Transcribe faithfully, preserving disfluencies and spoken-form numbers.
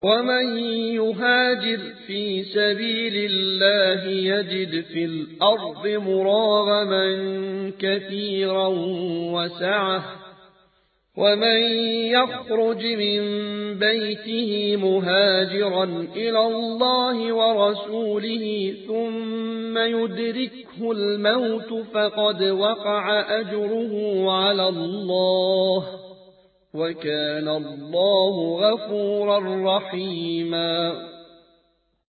ومن يهاجر في سبيل الله يجد في الأرض مراغما كثيرا وسعة ومن يخرج من بيته مهاجرا إلى الله ورسوله ثم يدركه الموت فقد وقع أجره على الله وكان الله غفورا رحيما.